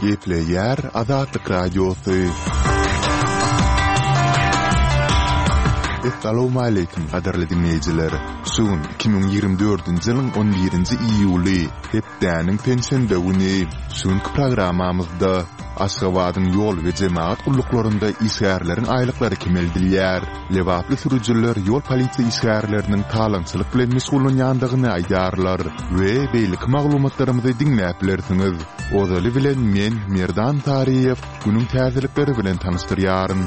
Gepleyer Azatlyk Radiosu. Assalamu alaykum qadarly dinleyijiler. Sugun 2024-nji ýylyň 11-nji iýuly, hepdäniň pensiýende güni. Şuňky programamyzda Aşgabatyň ýol we jemaat gulluklarynda işgärlerin aýlyklary kemeldilýär. Lewaply sürüjüler ýol polisiýa işgärleriniň talançylyk bilen meşgullanýandygyny aýdarlar we beýlik maglumatlarymyzy dinläp bilersiňiz. Ozaly bilen men Merdan Tariýew günüň täzelikleri bilen tanystyryaryn.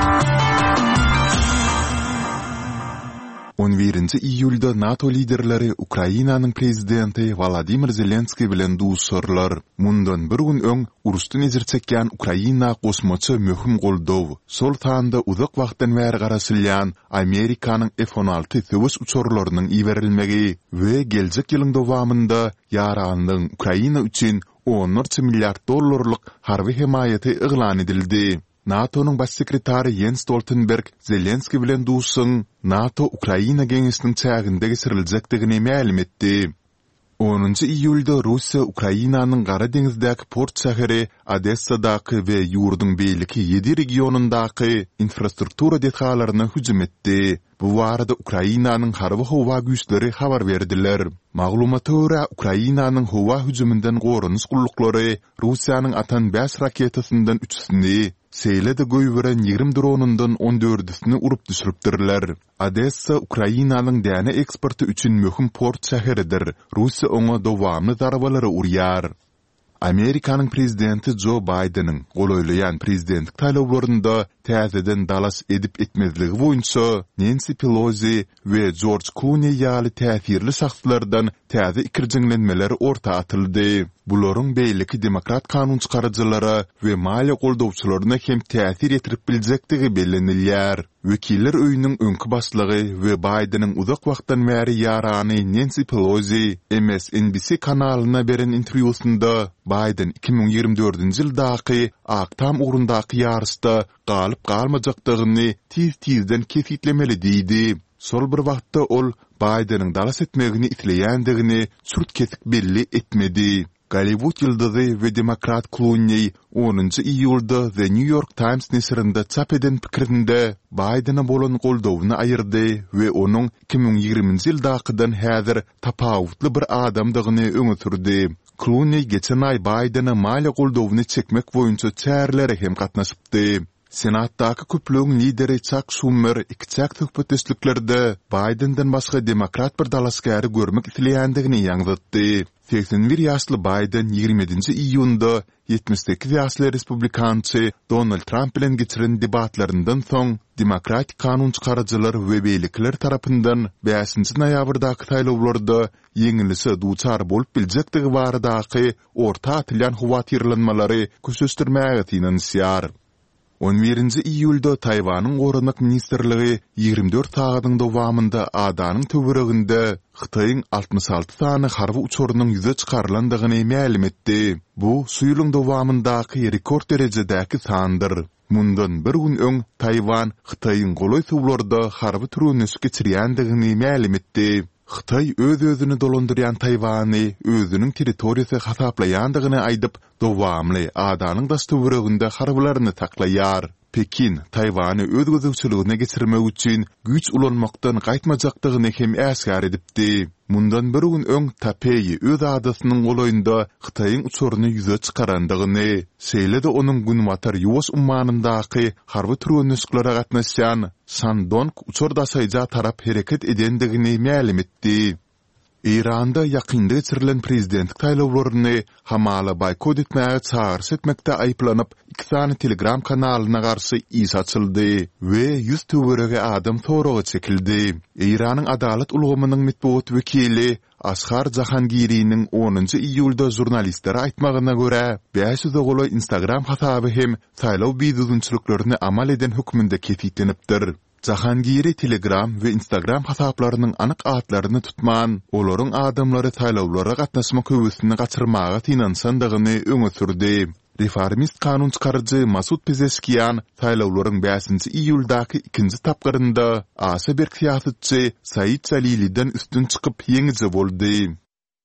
11-nji iýulda NATO liderleri Ukrainanyň prezidenti Volodymyr Zelenskiy bilen duşurlar. Mundan bir gün öň urusdan ezir çekýän Ukraina gosmaçy möhüm goldow. Sol tanda uzak wagtdan bäri garasylýan Amerikanyň F-16 söwüş uçurlarynyň iberilmegi we geljek ýylyň dowamında ýaranyň Ukraina üçin $10 milyard harby himayaty eglan edildi. NATO'nun baş sekretary Jens Stoltenberg Zelenskiy bilen duşsyň NATO Ukraina geňişiniň çäginde geçiriljekdigini ma'lum etdi. 10-njy iýulda Russiýa Ukrainanyň Gara deňizdäki port şäheri Odessadaky we ýurduň beýliki 7 regionundaky infrastruktura detalaryna hüjüm etdi. Bu barada Ukrainanyň harby howa güýçleri habar berdiler. Maglumata görä Ukrainanyň howa hüjümünden gorunys gulluklary Russiýanyň Atan 5 raketasyndan 3-sini Seylede göýberen 20 dronundan 14-sini urup düşüripdirler. Odessa Ukrainanyň däne eksporty üçin möhüm port şäheridir. Russiýa oňa dowamly zarabalary urýar. Amerikanyň prezidenti Joe Biden'ın golaýlayan prezidentlik taýlawlarynda täzeden dalas edip etmezligi boýunça Nancy Pelosi we George Clooney ýaly täsirli şahslardan täze ikirjiňlenmeler orta atyldy. Bularyň beýliki demokrat kanun çykarjylara we maliýe goldawçylaryna hem täsir ýetirip biljektigi bellenilýär. Wekiller öýüniň öňkü başlygy we Biden'ın uzak wagtdan bäri ýarany Nancy Pelosi MSNBC kanalyna beren interwýusynda Biden 2024-nji ýyldaky Aktam urundaky ýarışda galyp galmajakdygyny tiz-tizden kesitlemeli diýdi. Sol bir wagtda ol Biden'ın dalas etmegini itleýändigini sürt kesik belli etmedi. Hollywood ýyldyzy we demokrat Clooney 10-njy iýulda The New York Times nesirinde çap eden pikirinde Biden'a bolan goldawyny aýyrdy we onuň 2020-nji ýyldakydan häzir tapawutly bir adamdygyny öňe sürdi. Clooney geçen ay Biden'a maliýe goldawyny çekmek boýunça çärlere hem gatnaşypdy. Senatdaky köplüğün lideri Chuck Schumer ikçak töhbetçiliklerde Biden'dan başga demokrat bir dalasgary görmek isleýändigini ýaňytdy. 81 ýaşly Biden 27-nji iýunda 78 ýaşly respublikançy Donald Trump bilen geçiren debatlaryndan soň demokratik kanun çykarjylar we beýlikler tarapyndan 5-nji noýabrdaky taýlawlarda ýeňilse duçar bolup biljekdigi baradaky orta atylýan howatyrlanmalary köçürmäge tinanýar. 11-nji iýulda Taýwanyň Gorunluk Ministerligi 24 sagatyň dowamında adanyň töwereginde Xitayň 66 sany harby uçurunyň ýüze çykarlandygyny ma'lum etdi. Bu suýulyň dowamyndaky rekord derejedäki sandyr. Mundan bir gün öň Taýwan Xitayň goloý suwlarda harby türüňi geçirýändigini ma'lum etdi. Xitay öz-özüni dolandyrýan Taýwany özüniň territoriýasy hasaplaýandygyny aýdyp, dowamly adanyň daştöwereginde harbylaryny taklaýar. Pekin Taýwany öz gözegçiligine geçirmek üçin güýç ulanmakdan gaýtmajakdygyny hem äsgär edipdi. Mundan bir gün öň Taipei öz adasynyň goloýunda Xitayň uçuruny ýüze çykarandygyny, seýlede onuň Günwatar ýuwaş ummanyndaky harby türünüşklere gatnaşýan Shandong uçurdaşaýja tarap hereket edendigini ma'lum etdi. İranda ýakynda geçirilen prezidentlik taýlawlaryny hamala boykot etmäge çağırış etmekde aýplanyp 2 sany Telegram kanalyna garşy iş açyldy we 100 töwerege adam soragy çekildi. İranyň adalet ulgamynyň metbuat wekili Ashar Jahangiriň 10-njy iýulda jurnalistlere aýtmagyna görä 500 goly Instagram hasaby hem taýlaw biýdüzünçiliklerini amal eden hökmünde kefitlenipdir. Jahangiri Telegram we Instagram hasaplarynyň anyk atlaryny tutman, olaryň adamlary taýlawlara gatnaşmak höwesini gaçyrmaga tinansandygyny öňe sürdi. Reformist kanun çykarjy Masud Pezeşkiyan taýlawlaryň 5-nji iýuldaky 2-nji tapgyrynda Asa bir siýasatçy Said Jalili'den üstün çykyp ýeňize boldy.